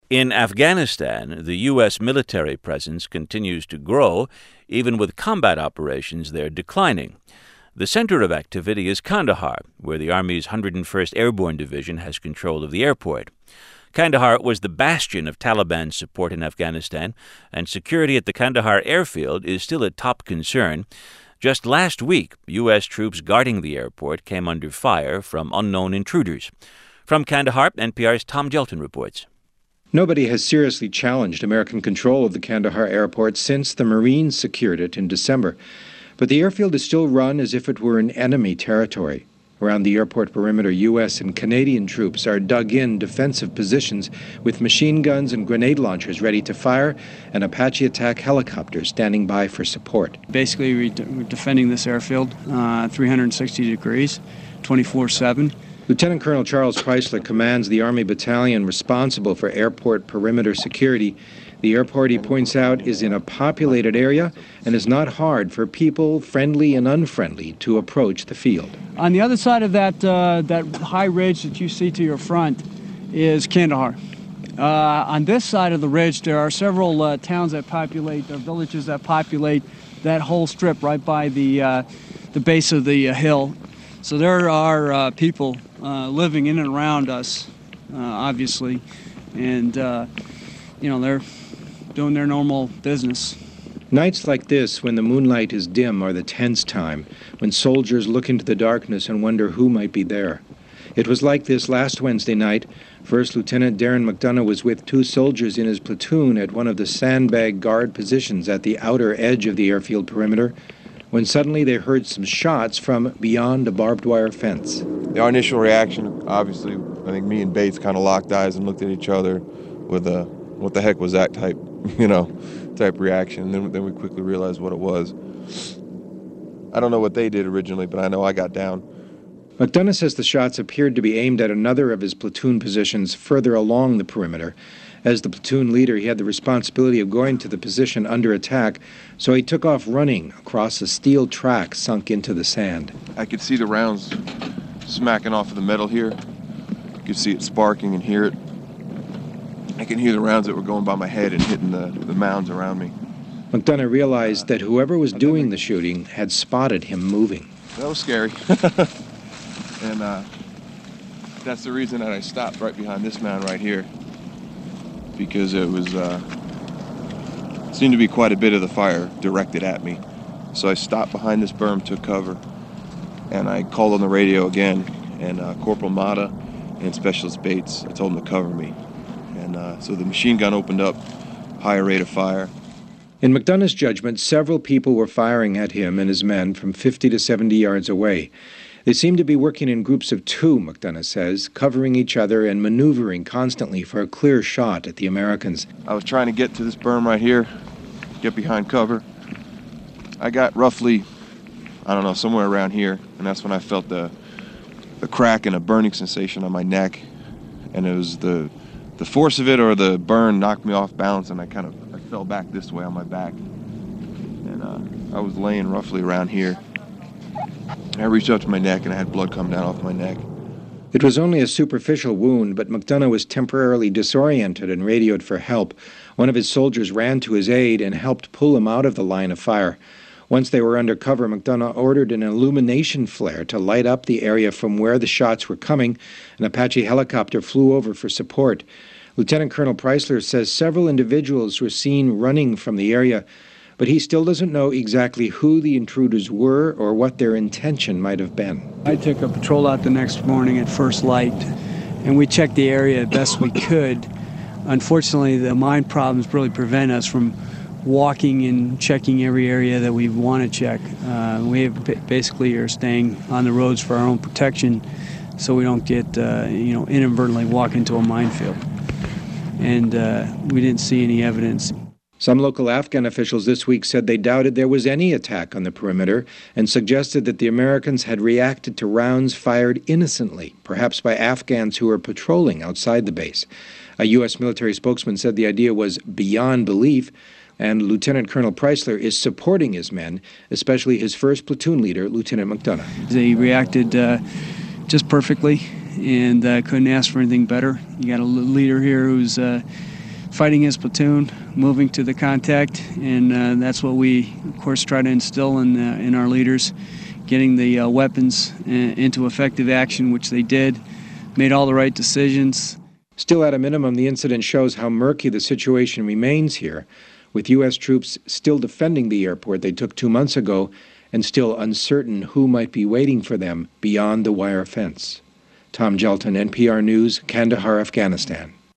In Afghanistan, the U.S. military presence continues to grow, even with combat operations there declining. The center of activity is Kandahar, where the Army's 101st Airborne Division has control of the airport. Kandahar was the bastion of Taliban support in Afghanistan, and security at the Kandahar airfield is still a top concern. Just last week, U.S. troops guarding the airport came under fire from unknown intruders. From Kandahar, NPR's Tom Gelton reports. Nobody has seriously challenged American control of the Kandahar airport since the Marines secured it in December. But the airfield is still run as if it were in enemy territory. Around the airport perimeter, U.S. and Canadian troops are dug in defensive positions with machine guns and grenade launchers ready to fire and Apache attack helicopters standing by for support. Basically, we're defending this airfield 360 degrees, 24/7. Lieutenant Colonel Charles Chrysler commands the Army battalion responsible for airport perimeter security. The airport, he points out, is in a populated area and is not hard for people, friendly and unfriendly, to approach the field. On the other side of that high ridge that you see to your front is Kandahar. On this side of the ridge, there are several towns that populate, villages that populate that whole strip right by the base of the hill. So there are people living in and around us, obviously, and they're doing their normal business. Nights like this, when the moonlight is dim, are the tense time, when soldiers look into the darkness and wonder who might be there. It was like this last Wednesday night. First Lieutenant Darren McDonough was with 2 soldiers in his platoon at one of the sandbag guard positions at the outer edge of the airfield perimeter, when suddenly they heard some shots from beyond a barbed wire fence. Our initial reaction, obviously, I think me and Bates kind of locked eyes and looked at each other with a, what the heck was that type reaction. And then we quickly realized what it was. I don't know what they did originally, but I know I got down. McDonough says the shots appeared to be aimed at another of his platoon positions further along the perimeter. As the platoon leader, he had the responsibility of going to the position under attack, so he took off running across a steel track sunk into the sand. I could see the rounds smacking off of the metal here. I could see it sparking and hear it. I can hear the rounds that were going by my head and hitting the mounds around me. McDonough realized that whoever was doing the shooting had spotted him moving. That was scary. And that's the reason that I stopped right behind this mound right here, because it was seemed to be quite a bit of the fire directed at me. So I stopped behind this berm, took cover, and I called on the radio again, and Corporal Mata and Specialist Bates, I told them to cover me. And so the machine gun opened up, higher rate of fire. In McDonough's judgment, several people were firing at him and his men from 50 to 70 yards away. They seemed to be working in groups of 2, McDonough says, covering each other and maneuvering constantly for a clear shot at the Americans. I was trying to get to this berm right here, get behind cover. I got roughly, somewhere around here, and that's when I felt the crack and a burning sensation on my neck. And it was the force of it or the burn knocked me off balance, and I fell back this way on my back. And I was laying roughly around here. I reached up to my neck and I had blood coming down off my neck. It was only a superficial wound, but McDonough was temporarily disoriented and radioed for help. One of his soldiers ran to his aid and helped pull him out of the line of fire. Once they were under cover, McDonough ordered an illumination flare to light up the area from where the shots were coming. An Apache helicopter flew over for support. Lieutenant Colonel Chrysler says several individuals were seen running from the area, but he still doesn't know exactly who the intruders were or what their intention might have been. I took a patrol out the next morning at first light, and we checked the area as best we could. Unfortunately, the mine problems really prevent us from walking and checking every area that we want to check. We basically are staying on the roads for our own protection, so we don't get inadvertently walk into a minefield. And we didn't see any evidence. Some local Afghan officials this week said they doubted there was any attack on the perimeter and suggested that the Americans had reacted to rounds fired innocently, perhaps by Afghans who were patrolling outside the base. A U.S. military spokesman said the idea was beyond belief, and Lieutenant Colonel Chrysler is supporting his men, especially his first platoon leader, Lieutenant McDonough. They reacted just perfectly and couldn't ask for anything better. You got a leader here who's fighting his platoon, moving to the contact, and that's what we, of course, try to instill in our leaders, getting the weapons into effective action, which they did, made all the right decisions. Still, at a minimum, the incident shows how murky the situation remains here, with U.S. troops still defending the airport they took 2 months ago and still uncertain who might be waiting for them beyond the wire fence. Tom Gelton, NPR News, Kandahar, Afghanistan.